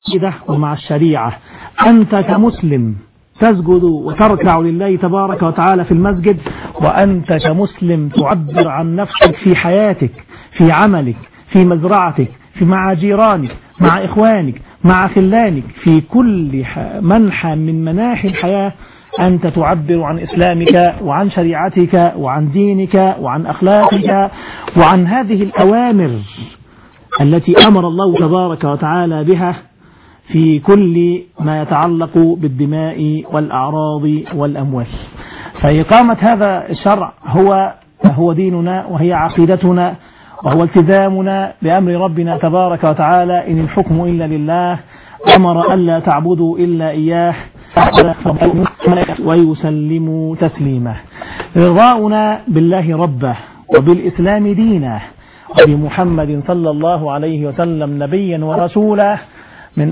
ومع الشريعة. أنت كمسلم تسجد وتركع لله تبارك وتعالى في المسجد، وأنت كمسلم تعبر عن نفسك في حياتك، في عملك، في مزرعتك، مع جيرانك، مع إخوانك، مع خلانك، في كل منحى من مناحي الحياة أنت تعبر عن إسلامك وعن شريعتك وعن دينك وعن أخلاقك وعن هذه الأوامر التي أمر الله تبارك وتعالى بها في كل ما يتعلق بالدماء والأعراض والأموال. فإقامة هذا الشرع هو ديننا وهي عقيدتنا وهو التزامنا بأمر ربنا تبارك وتعالى، إن الحكم إلا لله، أمر ألا تعبدوا إلا إياه ويسلموا تسليما. رضاؤنا بالله ربه وبالإسلام دينا وبمحمد صلى الله عليه وسلم نبيا ورسولا من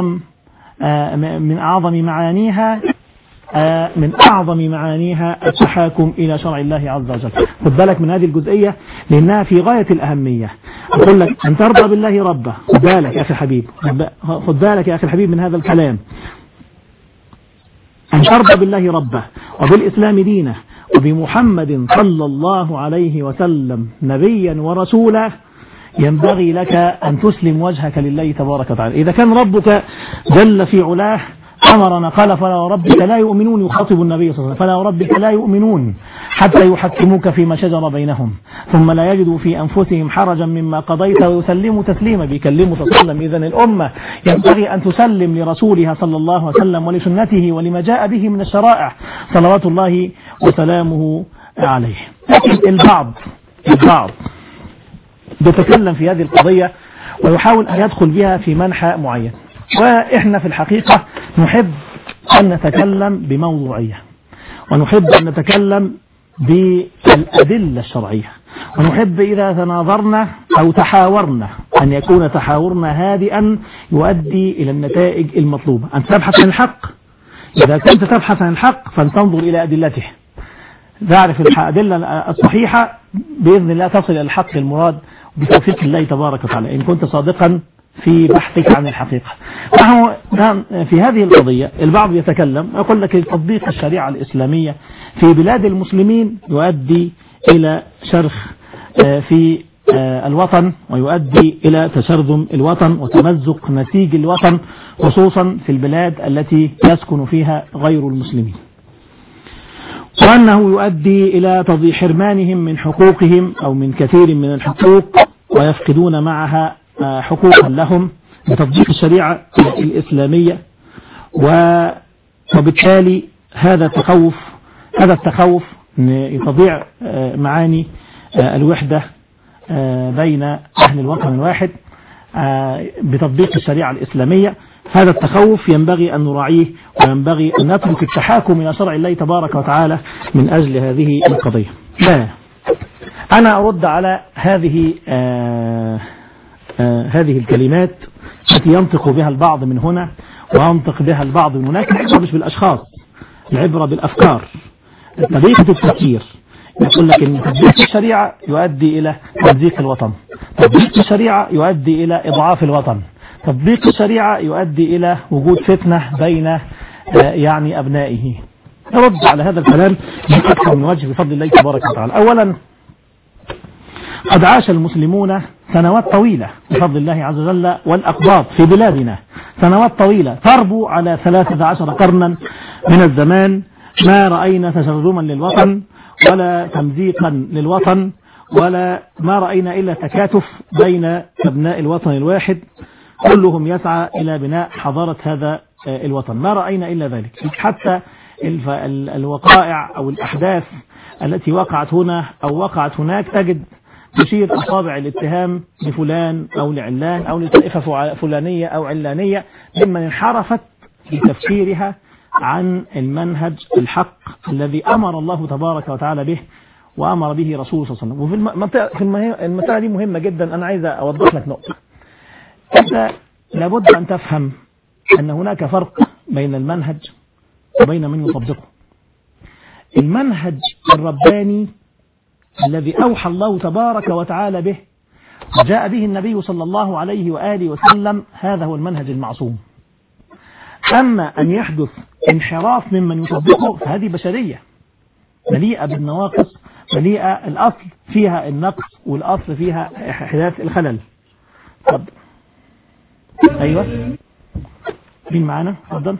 أعظم معانيها التحاكم إلى شرع الله عز وجل. خد بالك من هذه الجزئية لأنها في غاية الأهمية. أقول لك أن ترضى بالله ربه، خد بالك يا أخي الحبيب، خد بالك يا أخي الحبيب من هذا الكلام. أن ترضى بالله ربه وبالإسلام دينه وبمحمد صلى الله عليه وسلم نبيا ورسولا، ينبغي لك أن تسلم وجهك لله تبارك وتعالى. إذا كان ربك جل في علاه أمرنا قال فلا وربك لا يؤمنون، يخاطب النبي صلى الله عليه وسلم، فلا وربك لا يؤمنون حتى يحكموك فيما شجر بينهم ثم لا يجدوا في أنفسهم حرجا مما قضيت ويسلموا تسليما. بيكلموا صلى الله عليه وسلم. إذن الأمة ينبغي أن تسلم لرسولها صلى الله عليه وسلم ولسنته ولما جاء به من الشرائع صلوات الله وسلامه عليه. لكن البعض بيتكلم في هذه القضية ويحاول أن يدخل بها في منحى معين، وإحنا في الحقيقة نحب أن نتكلم بموضوعية، ونحب أن نتكلم بالأدلة الشرعية، ونحب إذا تناظرنا أو تحاورنا أن يكون تحاورنا هادئا يؤدي إلى النتائج المطلوبة. أن تبحث عن الحق، إذا كنت تبحث عن الحق فلتنظر إلى أدلته، تعرف الأدلة الصحيحة بإذن الله تصل إلى الحق المراد بتوفيق الله تبارك وتعالى إن كنت صادقا في بحثك عن الحقيقة. في هذه القضية البعض يتكلم يقول لك تطبيق الشريعة الإسلامية في بلاد المسلمين يؤدي إلى شرخ في الوطن، ويؤدي إلى تشرذم الوطن وتمزق نسيج الوطن، خصوصا في البلاد التي يسكن فيها غير المسلمين، وأنه يؤدي إلى حرمانهم من حقوقهم أو من كثير من الحقوق، ويفقدون معها حقوقا لهم بتطبيق الشريعة الإسلامية. وبالتالي هذا التخوف تضيع معاني الوحدة بين أهل الوطن الواحد بتطبيق الشريعة الإسلامية. هذا التخوف ينبغي أن نراعيه، وينبغي أن نترك التحاكم إلى شرع الله تبارك وتعالى من أجل هذه القضية. لا، أنا أرد على هذه الكلمات التي ينطق بها البعض من هنا وينطق بها البعض من هناك. العبرة مش بالأشخاص، العبرة بالأفكار، طريقة التفكير. يقول لك أن تطبيق الشريعة يؤدي إلى تمزيق الوطن، تطبيق الشريعة يؤدي إلى إضعاف الوطن، تطبيق الشريعة يؤدي إلى وجود فتنة بين أبنائه. نرد على هذا الكلام من أكثر من وجه بفضل الله تبارك وتعالى. أولا، قد عاش المسلمون سنوات طويلة بفضل الله عز وجل، والأقباط في بلادنا سنوات طويلة تربو على 13 قرنا من الزمان، ما رأينا تشرذما للوطن ولا تمزيقا للوطن، ولا ما رأينا إلا تكاتف بين أبناء الوطن الواحد، كلهم يسعى إلى بناء حضارة هذا الوطن. ما رأينا إلا ذلك. حتى الوقائع أو الأحداث التي وقعت هنا أو وقعت هناك تجد تشير أصابع الاتهام لفلان أو لعلان أو لطائفة فلانية أو علانية ممن انحرفت في تفكيرها عن المنهج الحق الذي أمر الله تبارك وتعالى به وأمر به رسول صلى الله عليه وسلم. وفي المسألة دي مهمة جدا، أنا عايز أوضح لك نقطة. أنت لابد أن تفهم أن هناك فرق بين المنهج وبين من يطبقه. المنهج الرباني الذي أوحى الله تبارك وتعالى به جاء به النبي صلى الله عليه وآله وسلم، هذا هو المنهج المعصوم. أما أن يحدث انحراف ممن يطبقه فهذه بشرية مليئة بالنواقص، مليئة الأصل فيها النقص والأصل فيها إحداث الخلل. طب أيوة، مين معانا؟ تفضل.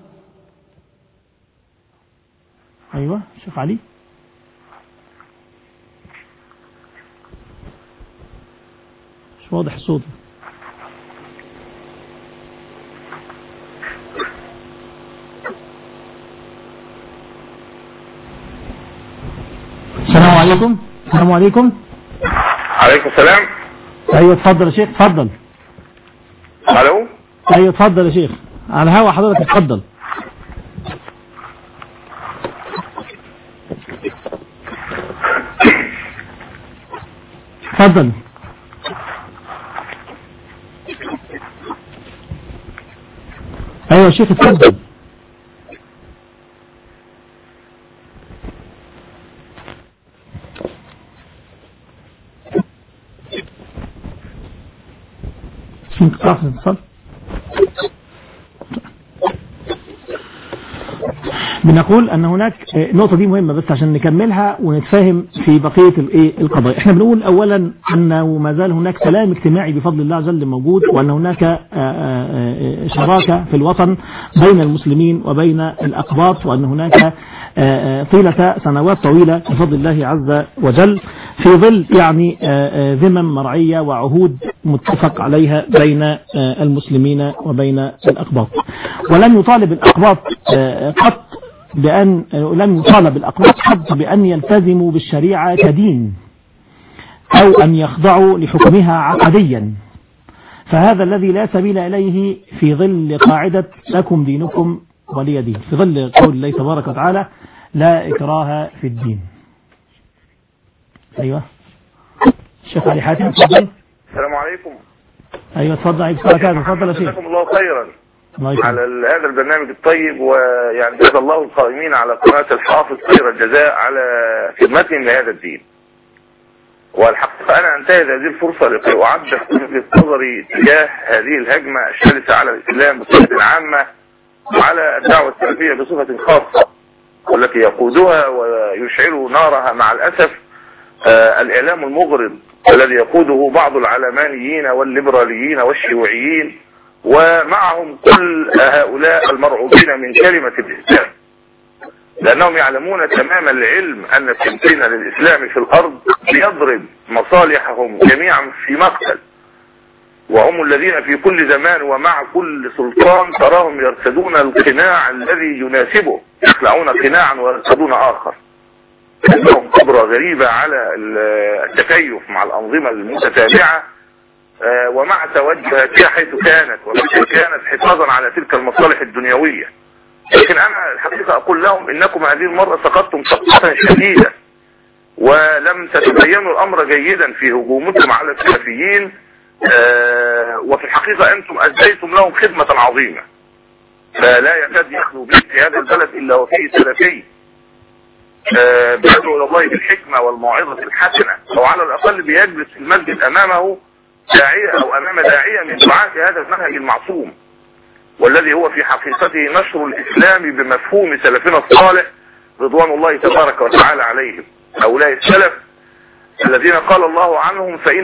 أيوة شيخ علي. مش واضح الصوت. السلام عليكم. السلام عليكم. عليكم السلام. ايوه اتفضل يا شيخ، اتفضل. الو. ايوه اتفضل يا شيخ، على الهوا حضرتك، اتفضل. اتفضل. ايوه يا شيخ اتفضل. بنقول أن هناك نقطة دي مهمة بس عشان نكملها ونتفاهم في بقية القضايا. احنا بنقول أولا أنه ما زال هناك سلام اجتماعي بفضل الله عز وجل موجود، وأن هناك شراكة في الوطن بين المسلمين وبين الأقباط، وأن هناك طيلة سنوات طويلة بفضل الله عز وجل في ظل يعني ذمم مرعية وعهود متفق عليها بين المسلمين وبين الأقباط. ولم يطالب الأقباط قط بأن لم يطالب الأقباط قط بأن يلتزموا بالشريعة كدين أو أن يخضعوا لحكمها عقديا، فهذا الذي لا سبيل إليه في ظل قاعدة لكم دينكم ولي دين، في ظل قول الله تبارك وتعالى لا إكراه في الدين. أيوة الشيخ علي حاتم تفضل. السلام عليكم. أيوة تفضل. عليكم السلام. تفضل يا شيخ. جزاكم الله خيرا على هذا البرنامج الطيب، ويعني جزا الله القائمين على قناة الحافظ خير الجزاء على خدمتهم لهذا الدين. والحقيقة أنا أنتهز هذه الفرصة لكي أعبر وجهة نظري تجاه هذه الهجمة الشرسة على الإسلام بصفة عامة وعلى الدعوة السلفية بصفة خاصة، والتي يقودها ويشعل نارها مع الأسف الإعلام المغرض الذي يقوده بعض العلمانيين والليبراليين والشيوعيين، ومعهم كل هؤلاء المرعوبين من كلمة الإسلام، لأنهم يعلمون تمام العلم أن التمكين للإسلام في الأرض يضرب مصالحهم جميعا في مقتل، وهم الذين في كل زمان ومع كل سلطان تراهم يرتدون القناع الذي يناسبه، يخلعون قناعا ويرتدون آخر. عندهم قدرة غريبة على التكيف مع الأنظمة المتتابعة ومع توجهاتها حيث كانت، ومتى كانت حفاظا على تلك المصالح الدنيوية. لكن أنا الحقيقة أقول لهم إنكم هذه المرة سقطتم سقطة شديدة، ولم تتبينوا الأمر جيدا في هجومكم على السلفيين، وفي الحقيقة أنتم أديتم لهم خدمة عظيمة، فلا يكاد يخلو بيت في هذا البلد إلا وفيه سلفي بيدعو إلى الله بالحكمة والموعظة الحسنة، أو على الأقل بيجلس في المسجد أمامه داعية أو أمام داعية من دعاة هذا المنهج المعصوم، والذي هو في حقيقته نشر الإسلام بمفهوم سلفنا الصالح رضوان الله تبارك وتعالى عليهم. هؤلاء السلف الذين قال الله عنهم فإن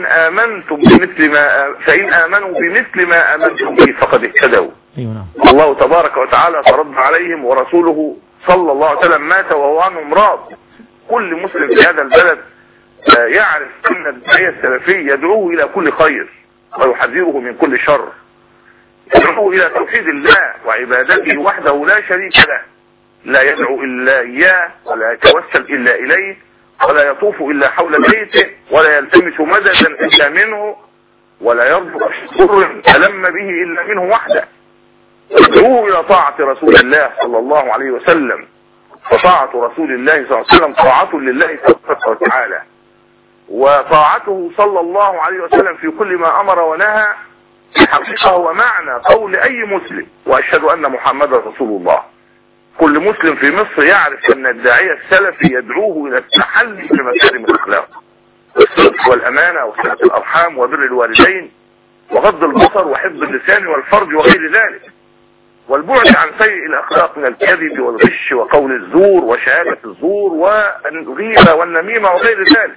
آمنوا بمثل ما آمنتم به فقد اهتدوا. الله تبارك وتعالى فرد عليهم، ورسوله صلى الله عليه وسلم مات وهو عنهم راض. كل مسلم في هذا البلد يعرف أن الداعية السلفي يدعوه إلى كل خير ويحذره من كل شر، يدعوه إلى توحيد الله وعبادته وحده لا شريك له، لا يدعو إلا إياه ولا يتوسل إلا إليه ولا يطوف إلا حول بيته ولا يلتمس مددا إلا منه ولا يرجو شر ألم به إلا منه وحده. يدعوه إلى طاعة رسول الله صلى الله عليه وسلم، فطاعة رسول الله صلى الله عليه وسلم طاعة لله تبارك وتعالى، وطاعته صلى الله عليه وسلم في كل ما أمر ونهى في الحقيقة هو معنى قول أي مسلم وأشهد أن محمد رسول الله. كل مسلم في مصر يعرف أن الداعية السلفي يدعوه إلى التحلي بمكارم الأخلاق الصدق والأمانة وصلة الأرحام وبر الوالدين وغض البصر وحفظ اللسان والفرج وغير ذلك، والبعد عن سيء الأخلاق من الكذب والغش وقول الزور وشهادة الزور والغيبة والنميمة وغير ذلك.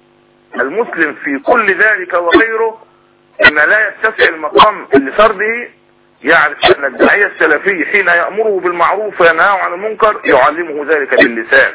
المسلم في كل ذلك وغيره إن لا يتسع المقام لسرده يعرف أن الداعية السلفي حين يأمره بالمعروف وينهاه عن المنكر يعلمه ذلك باللسان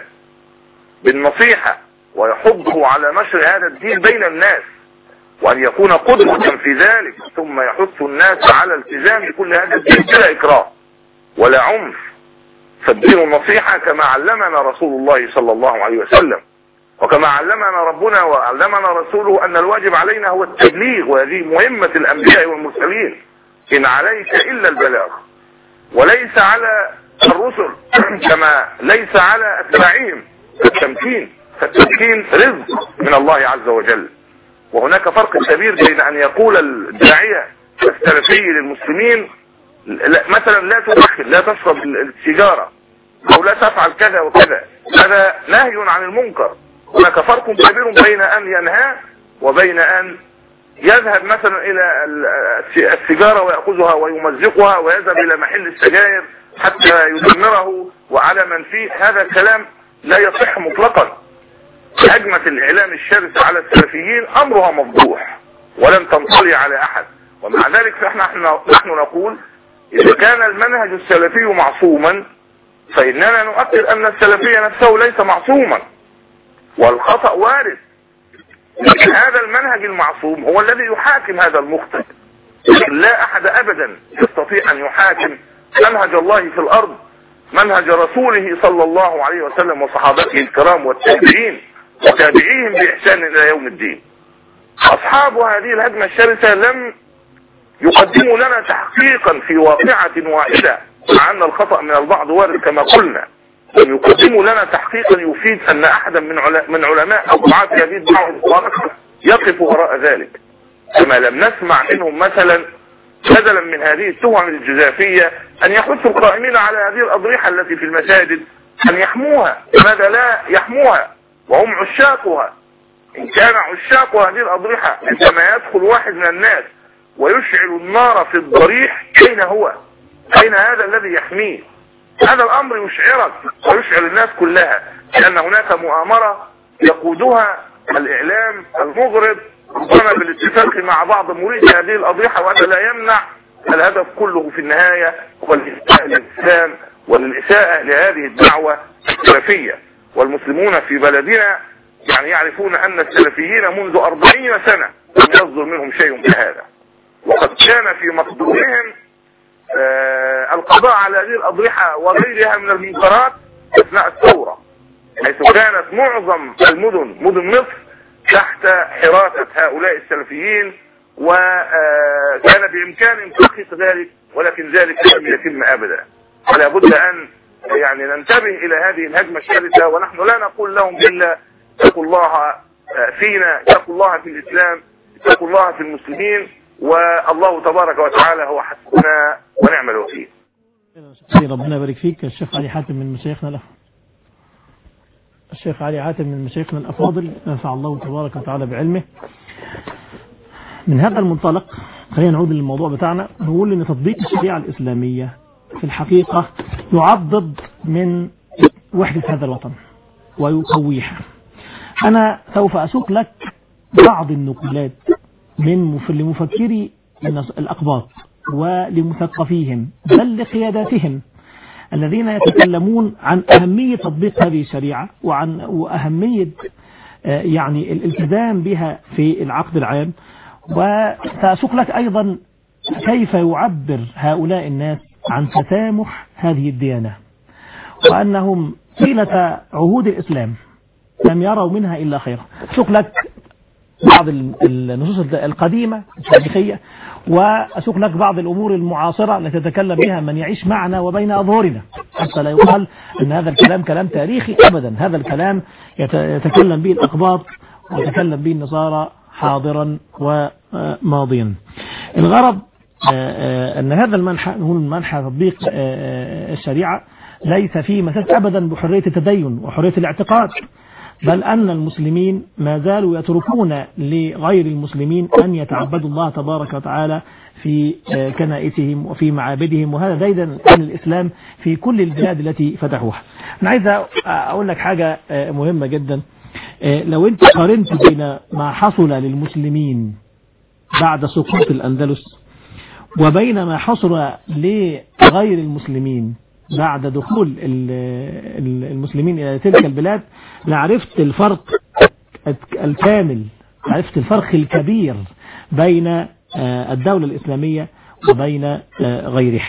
بالنصيحة، ويحضه على نشر هذا الدين بين الناس، وأن يكون قدوة في ذلك، ثم يحث الناس على التزام كل هذا الدين بلا إكراه ولا عنف. فالدين النصيحة كما علمنا رسول الله صلى الله عليه وسلم، وكما علمنا ربنا وعلمنا رسوله أن الواجب علينا هو التبليغ، وهذه مهمة الأنبياء والمرسلين، إن عليك إلا البلاغ، وليس على الرسل كما ليس على أتباعهم التمكين، فالتمكين رزق من الله عز وجل. وهناك فرق كبير بين أن يقول الداعية السلفي للمسلمين مثلا لا تدخن، لا تشرب السيجارة، أو لا تفعل كذا وكذا، هذا نهي عن المنكر. هناك فرق كبير بين أن ينهى وبين أن يذهب مثلا إلى السيجارة ويأخذها ويمزقها ويذهب إلى محل السجائر حتى يدمره وعلى من فيه. هذا الكلام لا يصح مطلقا. هجمة الإعلام الشرس على السلفيين أمرها مفضوح ولن تنطلي على أحد، ومع ذلك نحن نقول إذا كان المنهج السلفي معصوما فإننا نؤكد أن السلفي نفسه ليس معصوما والخطأ وارد، لكن هذا المنهج المعصوم هو الذي يحاكم هذا المخطئ. لا أحد أبدا يستطيع أن يحاكم منهج الله في الأرض، منهج رسوله صلى الله عليه وسلم وصحابته الكرام والتابعين وتابعيهم بإحسان إلى يوم الدين. أصحاب هذه الهجمة الشرسة لم يقدموا لنا تحقيقا في واقعة واحدة، مع أن الخطأ من البعض وارد كما قلنا، لم يقدموا لنا تحقيقا يفيد أن أحدا من علماء أو دعاة هذه الدعوة يقف وراء ذلك، كما لم نسمع منهم مثلا بدلا من هذه التهم الجزافية أن يحثوا القائمين على هذه الأضرحة التي في المساجد أن يحموها. لماذا لا يحموها وهم عشاقها؟ إن كان عشاق هذه الأضرحة عندما يدخل واحد من الناس ويشعل النار في الضريح، أين هو؟ أين هذا الذي يحميه؟ هذا الأمر يشعرك ويشعر الناس كلها لأن هناك مؤامرة يقودها الإعلام المغرب ربما بالاتفاق مع بعض مريد هذه الأضرحة، وهذا لا يمنع الهدف كله في النهاية هو الإساءة للإسلام والإساءة لهذه الدعوة السلفية. والمسلمون في بلدنا يعني يعرفون أن السلفيين منذ 40 سنة لم يصدر منهم شيء كهذا، وقد كان في مقدورهم القضاء على هذه الأضرحة وغيرها من المنكرات أثناء الثورة، حيث كانت معظم المدن مدن مصر تحت حراسة هؤلاء السلفيين، وكان بإمكانهم تحقيق ذلك، ولكن ذلك لم يتم أبدا. فلا بد أن يعني ننتبه إلى هذه الهجمة الشرسة، ونحن لا نقول لهم إلا اتقوا الله فينا، اتقوا الله في الإسلام، اتقوا الله في المسلمين، والله تبارك وتعالى هو حسبنا ونعم الوكيل. ربنا يبارك فيك. الشيخ علي حاتم من مشايخنا الشيخ علي حاتم من مشايخنا الأفاضل، نفع الله تبارك وتعالى بعلمه. من هذا المنطلق خلينا نعود للموضوع بتاعنا، نقول ان تطبيق الشريعة الإسلامية في الحقيقة يعضد من وحدة هذا الوطن ويقويها. أنا سوف أسوق لك بعض النقولات من لمفكري الأقباط ولمثقفيهم بل لقياداتهم الذين يتكلمون عن أهمية تطبيق هذه الشريعة وأهمية يعني الالتزام بها في العقد العام. وسأسوق لك أيضا كيف يعبر هؤلاء الناس عن تسامح هذه الديانة، وأنهم طيلة عهود الإسلام لم يروا منها إلا خيرا. أسوق لك بعض النصوص القديمة التاريخية، وأسوق لك بعض الأمور المعاصرة التي تتكلم بها من يعيش معنا وبين أظهرنا، حتى لا يقال أن هذا الكلام كلام تاريخي أبدا. هذا الكلام يتكلم به الأقباط ويتكلم به النصارى حاضرا وماضيا. الغرض أن هذا المنحى هو منحى تطبيق الشريعة ليس فيه مساس أبدا بحرية التدين وحرية الاعتقاد، بل أن المسلمين ما زالوا يتركون لغير المسلمين أن يتعبدوا الله تبارك وتعالى في كنائسهم وفي معابدهم، وهذا ديدا عن الإسلام في كل البلاد التي فتحوها. أنا عايز أقول لك حاجة مهمة جدا. لو أنت قارنت بين ما حصل للمسلمين بعد سقوط الأندلس وبين ما حصل لغير المسلمين بعد دخول المسلمين إلى تلك البلاد، لعرفت الفرق الكامل، عرفت الفرق الكبير بين الدولة الإسلامية وبين غيرها.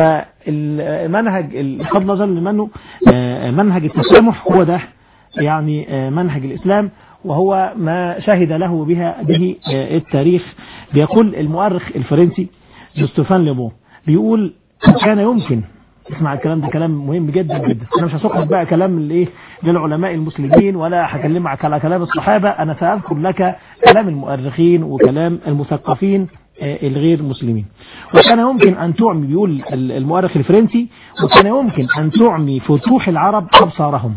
فالمنهج الخط نظر منه منهج التسامح هو ده يعني منهج الإسلام، وهو ما شهد له به التاريخ. بيقول المؤرخ الفرنسي جوستوفان ليبو، بيقول كان يمكن، اسمع الكلام ده كلام مهم جدا جدا، انا مش هسوق لك بقى كلام الايه للعلماء المسلمين ولا هكلمك على كلام الصحابه، انا ساذكر لك كلام المؤرخين وكلام المثقفين الغير مسلمين. وكان يمكن ان تعمي، بيقول المؤرخ الفرنسي، وكان يمكن ان تعمي فتوح العرب ابصارهم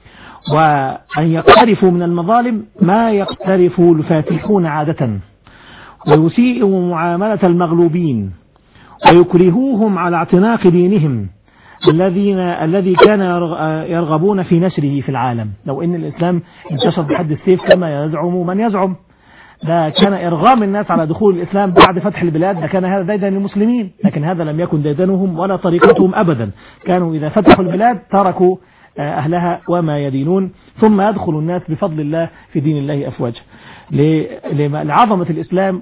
وان يقترفوا من المظالم ما يقترف الفاتحون عاده، ويسيئوا معامله المغلوبين ويكرهوهم على اعتناق دينهم الذي كان يرغبون في نشره في العالم. لو ان الاسلام انتشر بحد السيف كما يزعم من يزعم، ده كان ارغام الناس على دخول الاسلام بعد فتح البلاد، ده كان هذا ديدن للمسلمين، لكن هذا لم يكن ديدنهم ولا طريقتهم ابدا. كانوا اذا فتحوا البلاد تركوا اهلها وما يدينون، ثم يدخل الناس بفضل الله في دين الله افواجا لعظمة الإسلام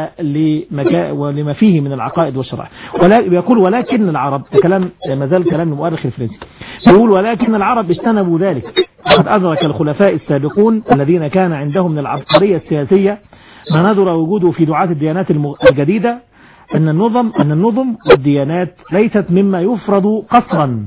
ولما فيه من العقائد والشرائع. يقول ولكن العرب، كلام ما زال كلام المؤرخ الفرنسي، يقول ولكن العرب اجتنبوا ذلك. قد أدرك الخلفاء السابقون الذين كان عندهم من العبقرية السياسية ما ندر وجوده في دعاة الديانات الجديدة أن النظم والديانات ليست مما يفرض قصرا،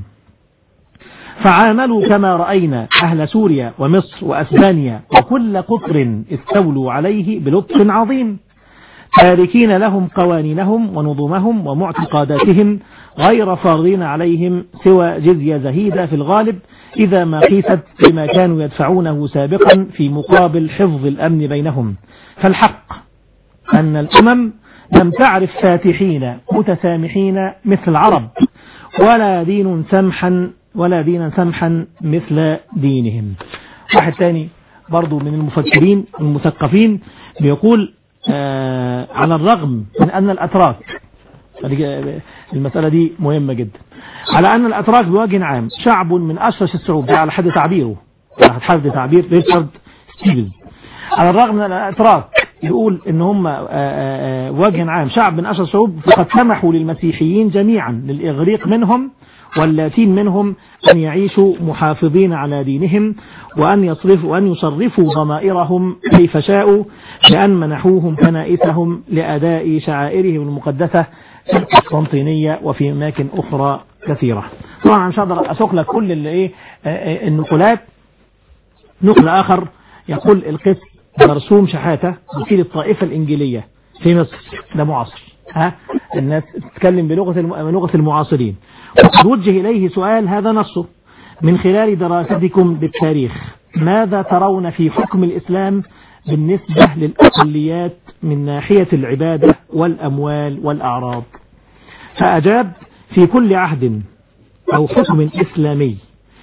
فعاملوا كما رأينا أهل سوريا ومصر وأسبانيا وكل قطر استولوا عليه بلطف عظيم، تاركين لهم قوانينهم ونظمهم ومعتقداتهم، غير فارضين عليهم سوى جزية زهيدة في الغالب إذا ما قيست بما كانوا يدفعونه سابقا في مقابل حفظ الأمن بينهم. فالحق أن الأمم لم تعرف فاتحين متسامحين مثل العرب، ولا دينا سمحا مثل دينهم. واحد تاني برضو من المفكرين المثقفين بيقول على الرغم من أن الأتراك، المسألة دي مهمة جدا، على أن الأتراك بوجه عام شعب من أشرس الشعوب، على حد تعبيره، على حد تعبير ريتشارد ستيفنز، على الرغم من أن الأتراك يقول إن هم وجه عام شعب من أشرس الشعوب، فقد سمحوا للمسيحيين جميعا للإغريق منهم واللاتين منهم أن يعيشوا محافظين على دينهم وأن يصرفوا ضمائرهم كيف شاءوا، لأن منحوهم كنائسهم لأداء شعائرهم المقدسة في القسطنطينية وفي أماكن أخرى كثيرة. طبعا مش هقدر أسوق لك كل النقولات. نقل آخر يقول القس مرسوم شحاتة وكيل الطائفة الإنجيلية في مصر، ده معاصر، الناس تتكلم بلغة المعاصرين، وقد وجه إليه سؤال هذا نصه: من خلال دراستكم بالتاريخ ماذا ترون في حكم الإسلام بالنسبة للأقليات من ناحية العبادة والأموال والأعراض؟ فأجاب: في كل عهد أو حكم إسلامي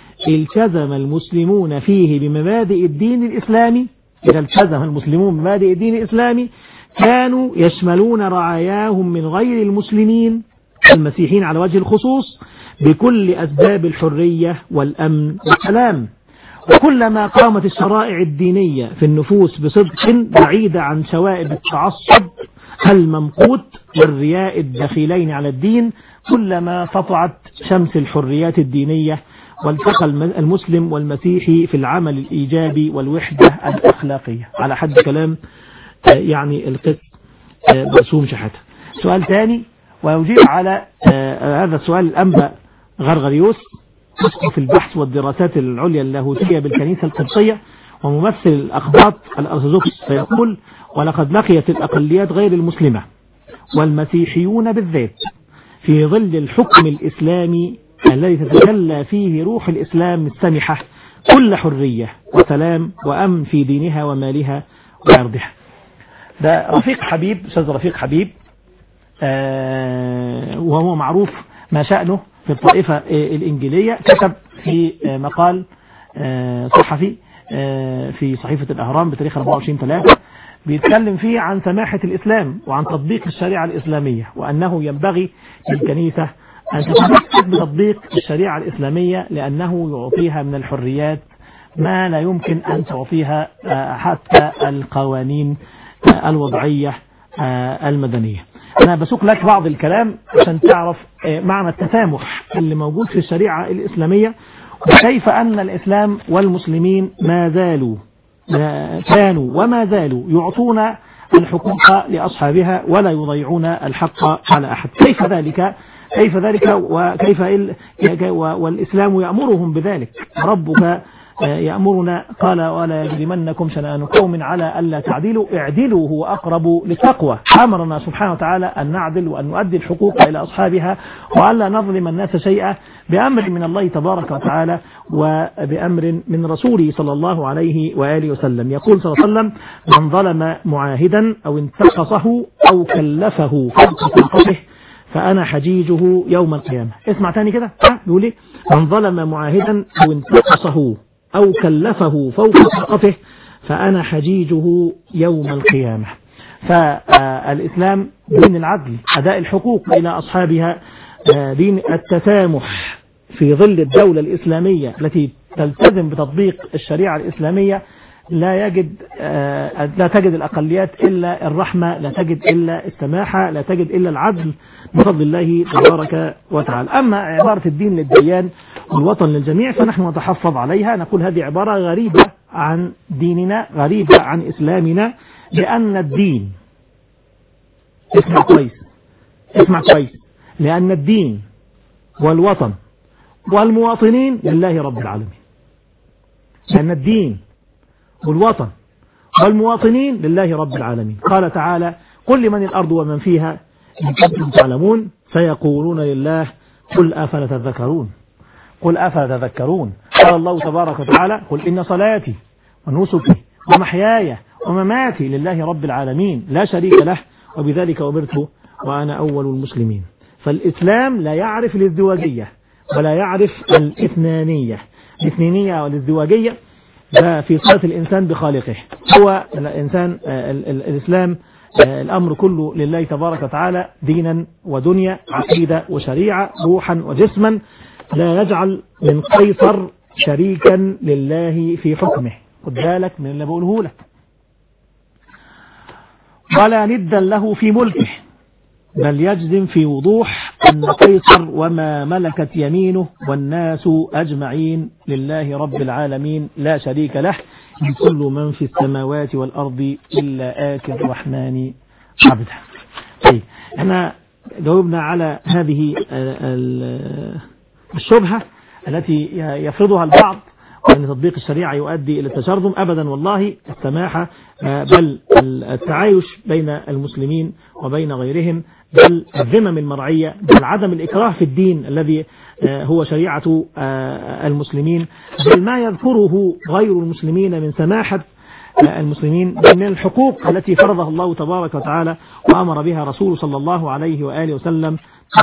التزم المسلمون فيه بمبادئ الدين الإسلامي، إذا التزم المسلمون بمبادئ الدين الإسلامي كانوا يشملون رعاياهم من غير المسلمين المسيحيين على وجه الخصوص بكل أسباب الحرية والأمن والسلام، وكلما قامت الشرائع الدينية في النفوس بصدق بعيدة عن شوائب التعصب الممقوت والرياء الدخيلين على الدين، كلما سطعت شمس الحريات الدينية والتقى المسلم والمسيحي في العمل الإيجابي والوحدة الأخلاقية، على حد كلام يعني القس مرسوم شحاتة. سؤال ثاني ويجيب على هذا السؤال الأنبا غرغريوس، في البحث والدراسات العليا اللاهوتية بالكنيسة القبطية وممثل الأقباط الأرثوذكس، فيقول: ولقد لقيت الأقليات غير المسلمة والمسيحيون بالذات في ظل الحكم الإسلامي الذي تتجلى فيه روح الإسلام السمحة كل حرية وسلام وأمن في دينها ومالها وعرضها. ده رفيق حبيب، أستاذ رفيق حبيب، وهو معروف ما شأنه في الطائفة الإنجيلية. كتب في مقال صحفي في صحيفة الأهرام بتاريخ 24/3 بيتكلم فيه عن سماحة الإسلام وعن تطبيق الشريعة الإسلامية، وأنه ينبغي للكنيسة أن تتمسك بتطبيق الشريعة الإسلامية لأنه يعطيها من الحريات ما لا يمكن أن تعطيها حتى القوانين الوضعية المدنية. أنا بسوق لك بعض الكلام عشان تعرف معنى التسامح اللي موجود في الشريعة الإسلامية، وكيف أن الإسلام والمسلمين ما زالوا كانوا وما زالوا يعطون الحقوق لأصحابها ولا يضيعون الحق على أحد. كيف ذلك وكيف والإسلام يأمرهم بذلك. ربك يأمرنا قال ولا يجرمنكم شنآن قوم على ألا تعدلوا اعدلوا هو أقرب للتقوى. أمرنا سبحانه وتعالى أن نعدل وأن نؤدي الحقوق إلى أصحابها وألا نظلم الناس شيئا بأمر من الله تبارك وتعالى وبأمر من رسوله صلى الله عليه وآله وسلم. يقول صلى الله عليه وسلم: من ظلم معاهدا أو انتقصه أو كلفه فوق طاقته فأنا حجيجه يوم القيامة. اسمع تاني كده، بيقول ايه؟ من ظلم معاهدا أو انتقصه أو كلفه فوق طاقته فأنا حجيجه يوم القيامة. فالإسلام دين العدل، أداء الحقوق إلى أصحابها، دين التسامح في ظل الدولة الإسلامية التي تلتزم بتطبيق الشريعة الإسلامية. لا تجد الأقليات إلا الرحمة، لا تجد إلا السماحة، لا تجد إلا العدل بفضل الله تبارك وتعالى. أما عبارة الدين للديان والوطن للجميع فنحن نتحفظ عليها، نقول هذه عبارة غريبة عن ديننا، غريبة عن إسلامنا، لأن الدين، اسمع كويس، لأن الدين والوطن والمواطنين لله رب العالمين. لأن الدين والوطن والمواطنين لله رب العالمين. قال تعالى: قل لمن الأرض ومن فيها إن كنتم تعلمون سيقولون لله قل أفلا تذكرون. قال الله تبارك وتعالى: قل إن صلاتي ونسكي ومحياي ومماتي لله رب العالمين لا شريك له وبذلك أمرت وأنا أول المسلمين. فالإسلام لا يعرف الازدواجية ولا يعرف الاثنينية والازدواجية. ده في صلة الإنسان بخالقه. هو الإنسان الإسلام الأمر كله لله تبارك وتعالى، دينا ودنيا، عقيدة وشريعة، روحا وجسما. لا يجعل من قيصر شريكا لله في حكمه. خد بالك من اللي بقوله لك. ولا ندا له في ملكه، بل يجزم في وضوح أن قيصر وما ملكت يمينه والناس أجمعين لله رب العالمين لا شريك له، كل من في السماوات والأرض إلا آتي الرحمن عبدا. طيب، احنا جاوبنا على هذه الشبهة التي يفرضها البعض وأن تطبيق الشريعة يؤدي إلى التشرذم. أبدا والله، السماحة بل التعايش بين المسلمين وبين غيرهم، بل الذمم المرعية، بل عدم الإكراه في الدين الذي هو شريعة المسلمين، بل ما يذكره غير المسلمين من سماحة المسلمين، من الحقوق التي فرضها الله تبارك وتعالى وأمر بها رسوله صلى الله عليه وآله وسلم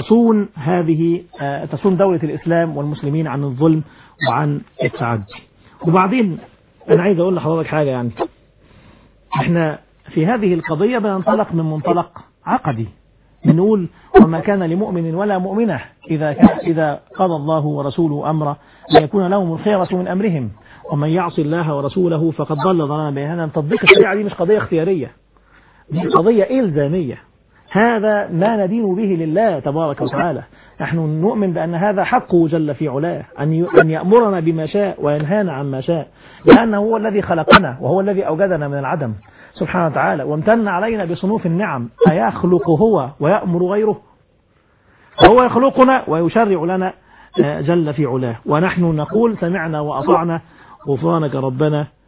تصون دولة الإسلام والمسلمين عن الظلم وعن التعدي. وبعدين أنا عايز أقول لحضرتك حاجة، يعني احنا في هذه القضية بننطلق من منطلق عقدي، بنقول: وما كان لمؤمن ولا مؤمنة إذا قضى الله ورسوله أمرا أن يكون لهم الخيرة من أمرهم ومن يعص الله ورسوله فقد ضل ضلالا بعيدا. تطبيق الشريعة دي مش قضية اختيارية، دي قضية إلزامية. هذا ما ندين به لله تبارك وتعالى. نحن نؤمن بأن هذا حقه جل في علاه، أن يأمرنا بما شاء وينهانا عما شاء، لأنه هو الذي خلقنا وهو الذي أوجدنا من العدم سبحانه وتعالى، وامتن علينا بصنوف النعم. أيخلق هو ويأمر غيره؟ هو يخلقنا ويشرع لنا جل في علاه، ونحن نقول: سمعنا وأطعنا غفرانك ربنا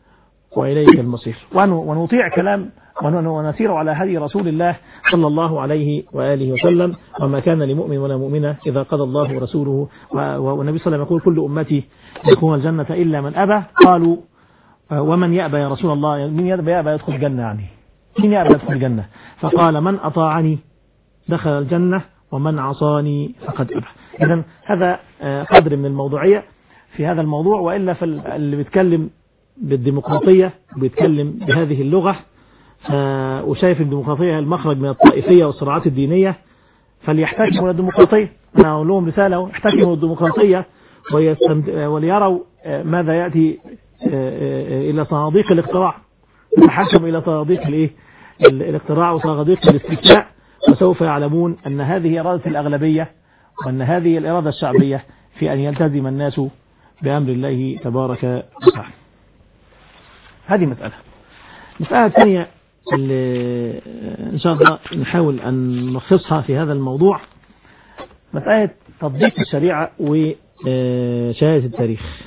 وإليك المصير. ونطيع كلام ونسير على هدي رسول الله صلى الله عليه وآله وسلم. وما كان لمؤمن ولا مؤمنة إذا قضى الله ورسوله، والنبي صلى الله عليه وسلم يقول كل أمتي يدخلون الجنة إلا من أبى. قالوا ومن يأبى يا رسول الله؟ من يأبى يدخل الجنة يعني؟ من يأبى يدخل الجنة؟ فقال من أطاعني دخل الجنة ومن عصاني فقد أبى. إذن هذا قدر من الموضوعية في هذا الموضوع. وإلا فاللي بيتكلم بالديمقراطية بيتكلم بهذه اللغة وشايف الديمقراطية المخرج من الطائفية والصراعات الدينية فليحتكموا للديمقراطية. أنا أقول لهم رسالة: احتكموا للديمقراطية وليروا ماذا يأتي إلى صناديق الاقتراع، يتحكم إلى صناديق الاقتراع وصناديق الاستفتاء، وسوف يعلمون أن هذه إرادة الأغلبية وأن هذه الإرادة الشعبية في أن يلتزم الناس بأمر الله تبارك وتعالى. هذه مسألة ثانية اللي إن شاء الله نحاول أن نلخصها في هذا الموضوع، مسألة تطبيق الشريعة وشهادة التاريخ.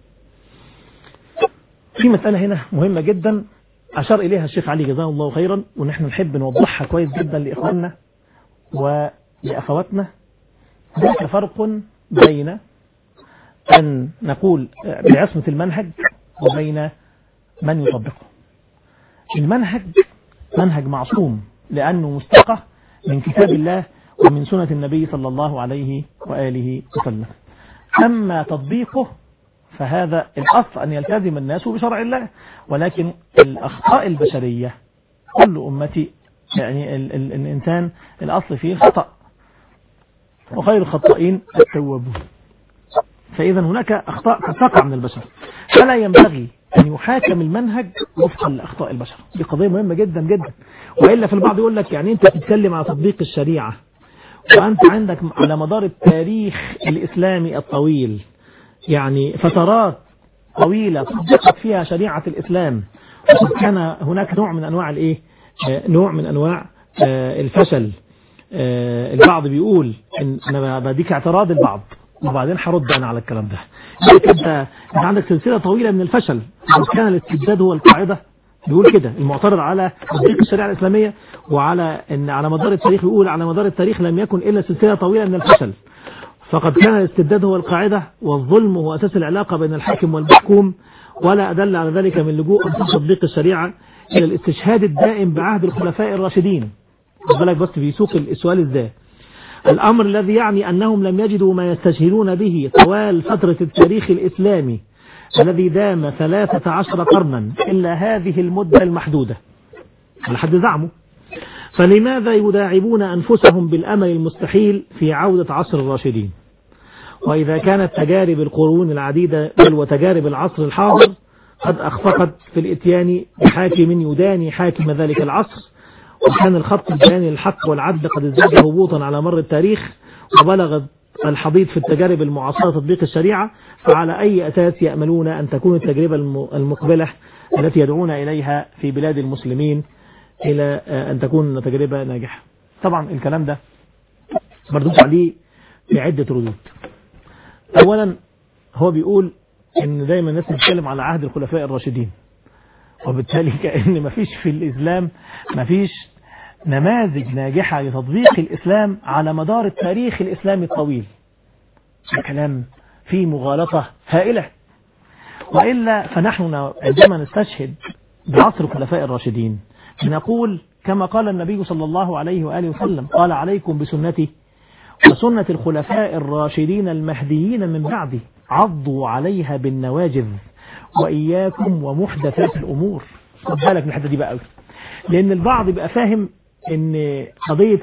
في مسألة هنا مهمة جدا أشار إليها الشيخ علي جزاه الله خيرا، ونحن نحب نوضحها كويس جدا لإخواننا ولأخواتنا. هناك فرق بين أن نقول بعصمة المنهج وبين من يطبقه. المنهج منهج معصوم لأنه مستقى من كتاب الله ومن سنة النبي صلى الله عليه وآله وسلم. أما تطبيقه فهذا الأصل أن يلتزم الناس بشرع الله، ولكن الأخطاء البشرية كل أمتي يعني الإنسان الأصل فيه خطأ، وخير الخطائين التوابون. فإذا هناك أخطاء تقع من البشر، فلا ينبغي أن يحاكم المنهج وفقا لأخطاء البشر. دي قضية مهمة جدا جدا. وإلا في البعض يقول لك يعني أنت تتكلم على تطبيق الشريعة وأنت عندك على مدار التاريخ الإسلامي الطويل يعني فترات طويلة طبقت فيها شريعة الإسلام، وكان هناك نوع من أنواع الفشل. البعض بيقول إن أنا بديك اعتراض البعض وبعدين هرد أنا على الكلام ده. أنت عندك سلسلة طويلة من الفشل، كان الاستبداد هو القاعدة. بيقول كده المعترض على تطبيق الشريعة الإسلامية وعلى أن على مدار التاريخ، بيقول على مدار التاريخ لم يكن إلا سلسلة طويلة من الفشل، فقد كان الاستبداد هو القاعدة والظلم هو أساس العلاقة بين الحاكم والمحكوم، ولا أدل على ذلك من لجوء تطبيق الشريعة إلى الاستشهاد الدائم بعهد الخلفاء الراشدين. بالك بس بيسوق السؤال ازاي. الأمر الذي يعني أنهم لم يجدوا ما يستشهدون به طوال فترة التاريخ الإسلامي الذي دام 13 قرنا إلا هذه المدة المحدودة لحد زعمه، فلماذا يداعبون أنفسهم بالأمل المستحيل في عودة عصر الراشدين؟ وإذا كانت تجارب القرون العديدة بل وتجارب العصر الحاضر قد أخفقت في الإتيان بحاكم يداني حاكم ذلك العصر، وكان الخط البياني للحق والعدل قد ازداد هبوطا على مر التاريخ، وبلغ الحضيض في التجارب المعاصرة تطبيق الشريعة، فعلى أي أساس يأملون أن تكون التجربة المقبلة التي يدعون إليها في بلاد المسلمين إلى أن تكون تجربة ناجحة؟ طبعا الكلام ده مردود عليه بعدة ردود. أولا هو بيقول إن دايما الناس بتتكلم على عهد الخلفاء الراشدين، وبالتالي كأن مفيش في الإسلام مفيش نماذج ناجحة لتطبيق الإسلام على مدار التاريخ الإسلامي الطويل. الكلام فيه مغالطة هائلة. وإلا فنحن عندما نستشهد بعصر الخلفاء الراشدين نقول كما قال النبي صلى الله عليه وآله وسلم: قال عليكم بسنتي وسنة الخلفاء الراشدين المهديين من بعدي عضوا عليها بالنواجذ وإياكم ومحدثات الأمور. خد بالك من الحته دي بقى قوي، لأن البعض بيبقى فاهم إن قضية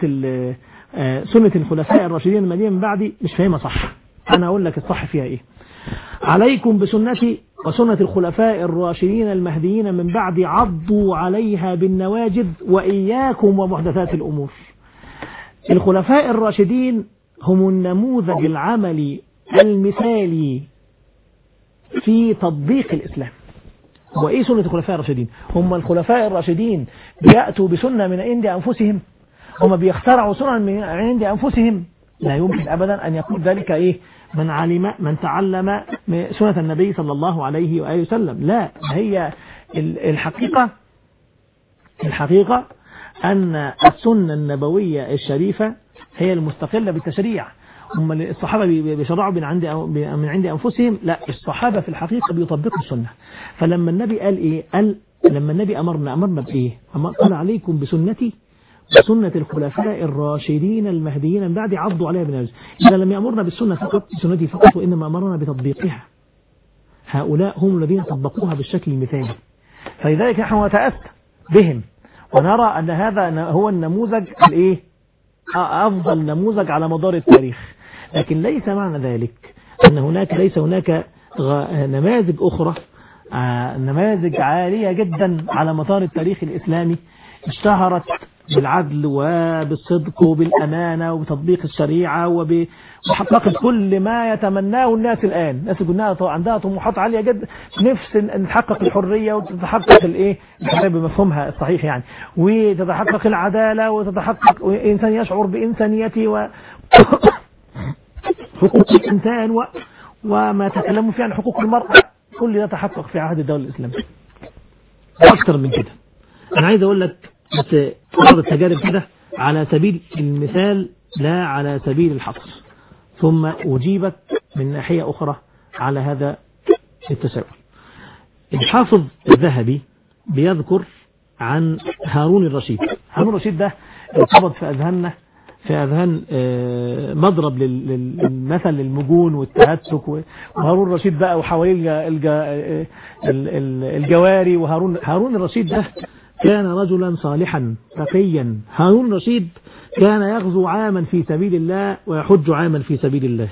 سنة الخلفاء الراشدين المهديين من بعدي مش فاهمها صح. أنا أقول لك الصح فيها إيه. عليكم بسنتي وسنة الخلفاء الراشدين المهديين من بعدي عضوا عليها بالنواجذ وإياكم ومحدثات الأمور. الخلفاء الراشدين هم النموذج العملي المثالي في تطبيق الإسلام. وإيه سنة الخلفاء الراشدين؟ هم الخلفاء الراشدين بيأتوا بسنة من عند أنفسهم؟ هم بيخترعوا سنة من عند أنفسهم؟ لا يمكن أبدا أن يكون ذلك إيه من تعلم سنة النبي صلى الله عليه وآله وسلم. لا، هي الحقيقة أن السنة النبوية الشريفة هي المستقلة بالتشريع. هم الصحابة بيشرعوا من عند أنفسهم، لا، الصحابة في الحقيقة بيطبقوا السنة. فلما النبي قال إيه؟ لما النبي أمرنا بإيه؟ قال عليكم بسنتي وسنة الخلفاء الراشدين المهديين من بعد عضوا عليها بالنواجذ. إذا لم يأمرنا بالسنة فقط، بسنتي فقط، وإنما أمرنا بتطبيقها. هؤلاء هم الذين طبقوها بالشكل المثالي، فلذلك نحن نتأسى بهم ونرى أن هذا هو النموذج أفضل نموذج على مدار التاريخ. لكن ليس معنى ذلك أن ليس هناك نماذج أخرى، نماذج عالية جدا على مدار التاريخ الإسلامي اشتهرت بالعدل وبالصدق وبالأمانة وبتطبيق الشريعة وحققت كل ما يتمناه الناس الآن. الناس كلها عندها طموحات عالية جدا، نفس أن تحقق الحرية وتتحقق الحرية بمفهومها الصحيح يعني، وتتحقق العدالة وتتحقق إنسان يشعر بإنسانيته وحقوق الإنسان وما تكلموا فيه عن حقوق المرأة، كل ده تحقق في عهد الدولة الإسلامية. أكثر من كده أنا عايز أقول لك بس بعض التجارب كده على سبيل المثال لا على سبيل الحصر، ثم أجيبك من ناحية أخرى على هذا التساؤل. الحافظ الذهبي بيذكر عن هارون الرشيد. هارون الرشيد ده ارتبط في أذهان مضرب للمثل للمجون والتهتك، وهارون الرشيد بقى وحواليه الجواري. هارون الرشيد ده كان رجلا صالحا تقيا. هارون الرشيد كان يغزو عاما في سبيل الله ويحج عاما في سبيل الله.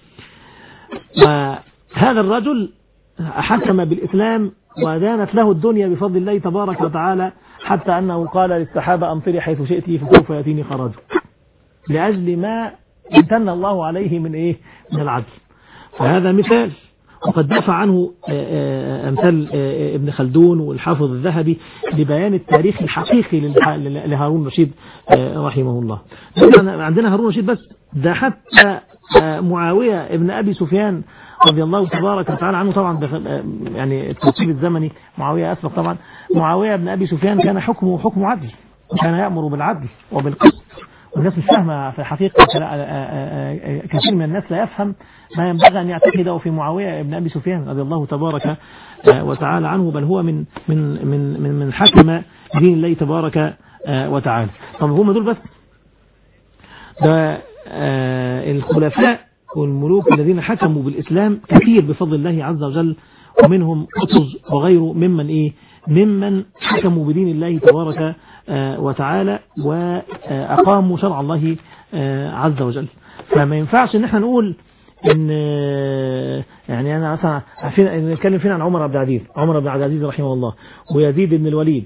وهذا الرجل حكم بالإسلام ودانت له الدنيا بفضل الله تبارك وتعالى، حتى أنه قال للسحابة أمطري حيث شئت فسوف يأتيني خراج، لأجل ما امتن الله عليه من العدل. فهذا مثال، وقد دافع عنه أمثال ابن خلدون والحافظ الذهبي لبيان التاريخ الحقيقي لهارون الرشيد رحمه الله. عندنا هارون الرشيد بس ده حتى معاوية ابن أبي سفيان رضي الله تبارك وتعالى عنه، طبعا يعني الترتيب الزمني معاوية أسبق طبعا. معاوية ابن أبي سفيان كان حكمه عدل، وكان يأمر بالعدل وبالقسط، والناس مش فاهمة في الحقيقة. كثير من الناس لا يفهم ما ينبغي أن يعتقده في معاوية ابن أبي سفيان رضي الله تبارك وتعالى عنه، بل هو من حكم دين الله تبارك وتعالى. طب هم دول بس؟ ده الخلفاء والملوك الذين حكموا بالإسلام كثير بفضل الله عز وجل، ومنهم قطز وغيره ممن حكموا بدين الله تبارك وتعالى وأقاموا شرع الله عز وجل. فما ينفعش ان احنا نقول ان يعني انا مثلا نتكلم فينا عن عمر بن عبد العزيز رحمه الله، ويزيد بن الوليد.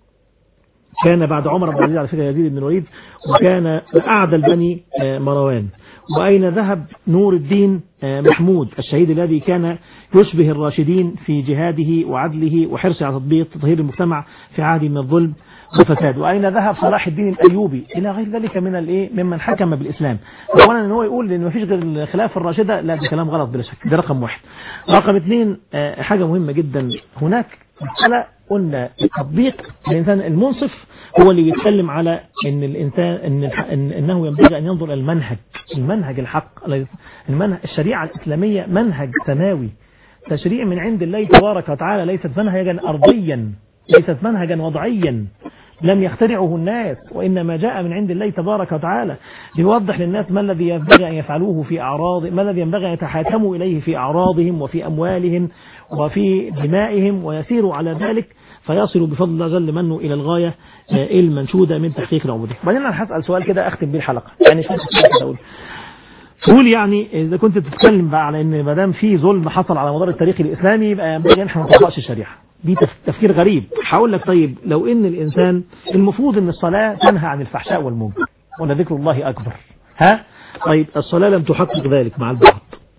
كان بعد عمر بن عبد العزيز على فكرة يزيد بن الوليد، وكان أعدل بني مروان. وأين ذهب نور الدين محمود الشهيد الذي كان يشبه الراشدين في جهاده وعدله وحرصه على تطهير المجتمع في عهد من الظلم وفساد؟ وأين ذهب صلاح الدين الأيوبي إلى غير ذلك ممن حكم بالإسلام؟ أولا أن هو يقول إن ما فيش غير الخلافة الراشدة، لا، ده كلام غلط بلا شك. ده رقم واحد. رقم اثنين، حاجة مهمة جدا، هناك مسألة قلنا التطبيق. الإنسان المنصف هو اللي يتكلم على إن الإنسان إنه ينبغي أن ينظر المنهج الحق. الشريعة الإسلامية منهج سماوي، تشريع من عند الله تبارك وتعالى، ليست منهجا أرضيا، ليست منهجا وضعيا لم يخترعه الناس، وإنما جاء من عند الله تبارك وتعالى ليوضح للناس ما الذي ينبغي أن يفعلوه في أعراض، ما الذي ينبغي أن يتحاكموا إليه في أعراضهم وفي أموالهم وفي دمائهم، ويسيروا على ذلك فيصلوا بفضل الله جل منه إلى الغاية المنشودة من تحقيق العبودية. بعدين أنا هسأل سؤال كده أختم به الحلقة، يعني تقول يعني إذا كنت تتكلم بقى على إن ما دام في ظلم حصل على مدار التاريخ الإسلامي يبقى ينبغي أن احنا ما نطبقش الشريعة. دي تفكير غريب. هقول لك طيب لو إن الإنسان المفروض إن الصلاة تنهى عن الفحشاء والمنكر ولا ذكر الله أكبر، طيب الصلاة لم تحقق ذلك مع البعض،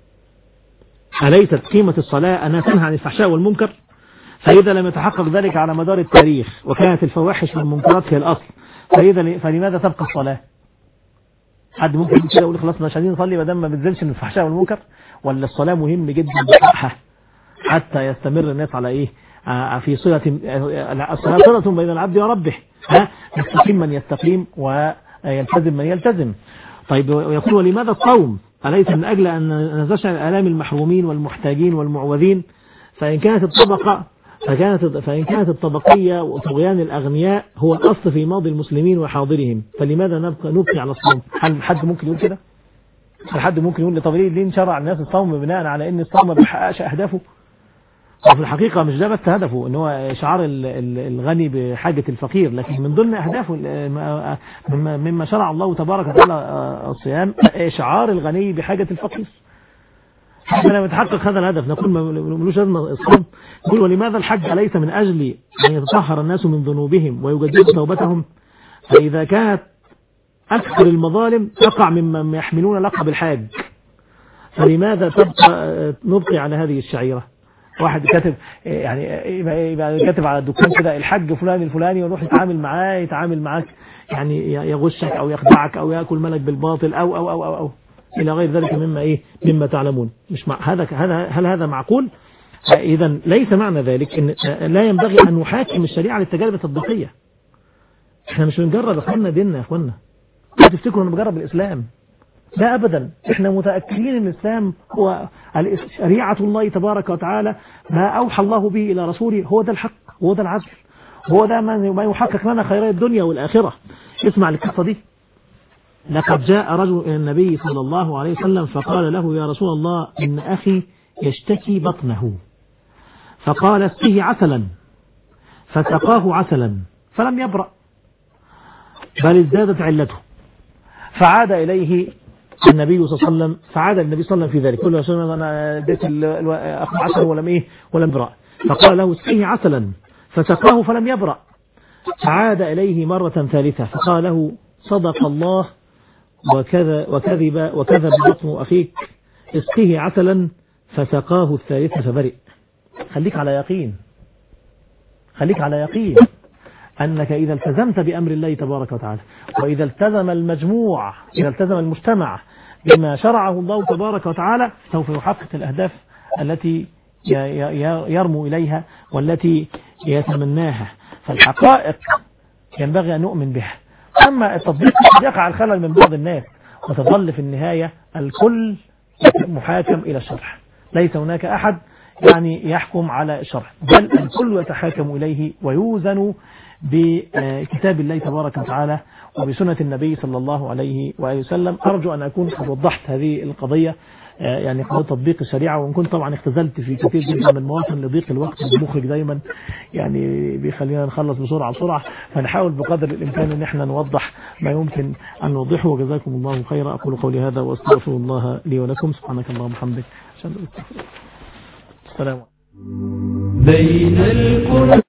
أليست قيمة الصلاة أنها تنهى عن الفحشاء والمنكر؟ فإذا لم يتحقق ذلك على مدار التاريخ وكانت الفواحش والمنكرات هي الأصل، فلماذا تبقى الصلاة؟ حد ممكن كده يقول خلاص مش عايزين نصلي ما دام ما بتزلش من الفحشاء والمنكر؟ ولا الصلاة مهم جدا بحقها حتى يستمر الناس في صلة صلة بين العبد وربه، يستقيم من يستقيم ويلتزم من يلتزم. طيب ويقول ولماذا الصوم؟ أليس من أجل أن نستشعر آلام المحرومين والمحتاجين والمعوذين؟ فإن كانت الطبقية وطغيان الأغنياء هو الأصل في ماضي المسلمين وحاضرهم، فلماذا نبقي على الصوم؟ هل حد ممكن يقول كده؟ هل حد ممكن يقول طب ليه نشرع الناس الصوم بناء على ان الصوم ما بيحققش أهدافه؟ وفي الحقيقة مش ده بس هدفه ان هو إشعار الغني بحاجة الفقير، لكن من ضمن أهدافه مما شرع الله تبارك وتعالى الصيام إشعار الغني بحاجة الفقير. لما يتحقق هذا الهدف نقول ملوش لازمة الصوم. نقول ولماذا الحج أليس من أجل أن يتطهر الناس من ذنوبهم ويجددوا توبتهم؟ فإذا كانت أكثر المظالم تقع ممن يحملون لقب الحاج، فلماذا نبقي على هذه الشعيرة؟ واحد كاتب يعني يبقى كاتب على الدكان كده الحج فلان الفلاني، ونروح يتعامل معاك يعني يغشك أو يخدعك أو يأكل ملك بالباطل أو إلى غير ذلك مما تعلمون. مش هل هذا معقول؟ إذا ليس معنى ذلك إن لا ينبغي أن نحاكم الشريعة للتجارب التطبيقية. احنا مش بنجرب اخواننا ديننا يا اخواننا، لا تفتكروا ان بنجرب الإسلام، لا أبدا. احنا متأكدين ان الإسلام هو شريعة الله تبارك وتعالى، ما أوحى الله به إلى رسوله، هو ده الحق، هو ده العدل، هو ده ما يحقق لنا خيري الدنيا والآخرة. اسمع القصة دي. لقد جاء رجل إلى النبي صلى الله عليه وسلم فقال له يا رسول الله إن أخي يشتكي بطنه، فقال اسقه عسلا، فسقاه عسلا فلم يبرأ بل ازدادت علته، فعاد إليه النبي صلى الله عليه وسلم في ذلك، قال له يا رسول الله أنا اديت أخذ عسل ولم يبرأ، فقال له اسقه عسلا فسقاه فلم يبرأ، فعاد إليه مرة ثالثة فقال له صدق الله وكذب بطن أخيك، اسقه عسلا فسقاه الثالثة فبرئ. خليك على يقين أنك إذا التزمت بأمر الله تبارك وتعالى، وإذا التزم المجتمع بما شرعه الله تبارك وتعالى، سوف يحقق الأهداف التي يرمو إليها والتي يتمناها. فالحقائق ينبغي أن نؤمن بها. أما التطبيق يقع الخلل من بعض الناس، وتظل في النهاية الكل محاكم إلى الشرع. ليس هناك أحد يحكم على الشرع، بل الكل يتحاكم إليه ويوزن بكتاب الله تبارك وتعالى وبسنة النبي صلى الله عليه وآله وسلم. أرجو أن أكون قد وضحت هذه القضية، قضية تطبيق الشريعة، وإن كنت طبعا اختزلت في كثير جدا من مواطن لضيق الوقت. المخرج دايما بيخلينا نخلص بسرعة، فنحاول بقدر الإمكان أن احنا نوضح ما يمكن أن نوضحه. وجزاكم الله خيرا. أقول قولي هذا وأستغفر الله لي ولكم. سبحانك اللهم وبحمدك. السلام.